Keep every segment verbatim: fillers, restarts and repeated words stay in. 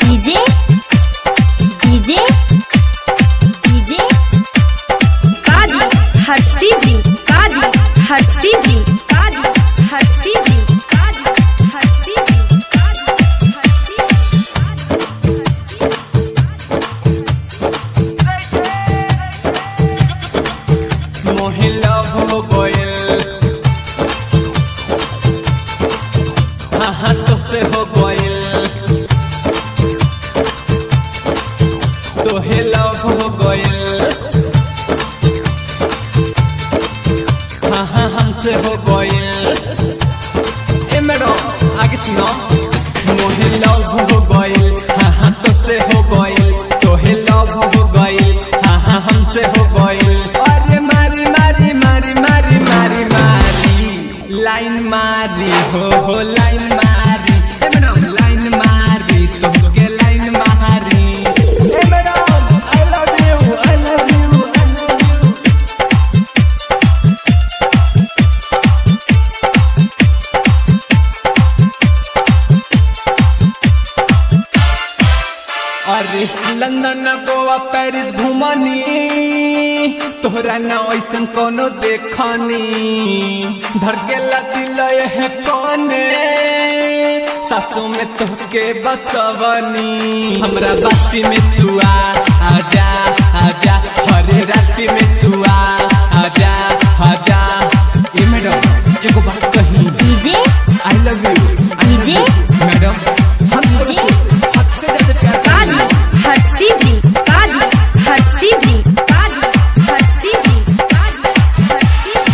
DJ DJ DJ कादी हट सीधी कादी हट सीधी कादी हट सीधी कादी हट सीधी कादी हट सीधी मोहे लव हो गइल हाँ हाँ तोसे हो गइल तोहे लव हो गइल हाँ हाँ हमसे हो गइल। ए मैडम आगे सुनो। मोहे लव हो गइल हाँ हाँ तोसे हो गइल तोहे लव हो गइल हाँ हाँ हमसे हो गइल। अरे मारी मारी मारी मारी मारी मारी लाइन मारी हो हो लाइन मारी। ए मैडम लाइन मारी तुमके लाइन मारी। ए madam I love you I love you I love you. अरे लंदन गोवा पेरिस घुमनी तोहरा न ऐसन कोनो देखनी धड़केला दिल है कोने सासों में तोहके बसवनी। हमरा बाती में तू आ आजा आजा हरे राती में तू आ आजा आजा। ए मैडम एगो बात कही DJ I love you DJ madam हम डीजे हद से ज्यादा प्यार कादी हट सीधी कादी हट सीधी कादी हट सीधी कादी हट सीधी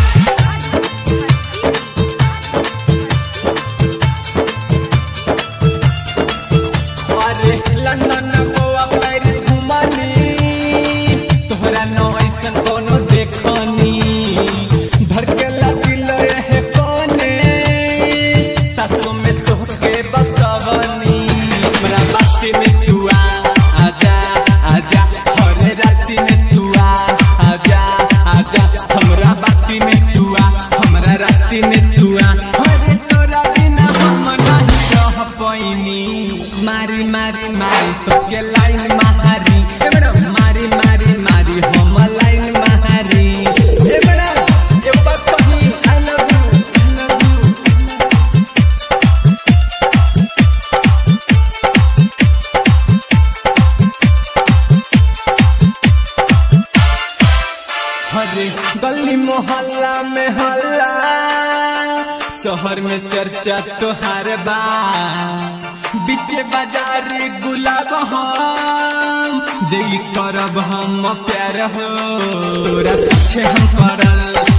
अरे लंदन गोवा पेरिस घुमनी तोहरा न ऐसन कोनो देखनी धड़केला दिल है कोने सासों में तोहके बसवनी। हमरा बाती में तू आ आजा आजा हरे राती में तू आ आजा आजा हमरा बाती में तू आ हमरा राती में तू आ। अरे तोरा बिना हम नहीं रह पैनी मारी मारी मारी तोके लाइन मारी। ए मैडम मारी मारी मारी हम लाइन मारी। ए मैडम एक बात कही I love you I love you. हरे गली मोहल्ला में हल्ला शहर में चर्चा तोहार बा बीचे बाजारी गुलाब हम जई करब हम प्यार हो तोरा पीछे हम पड़ल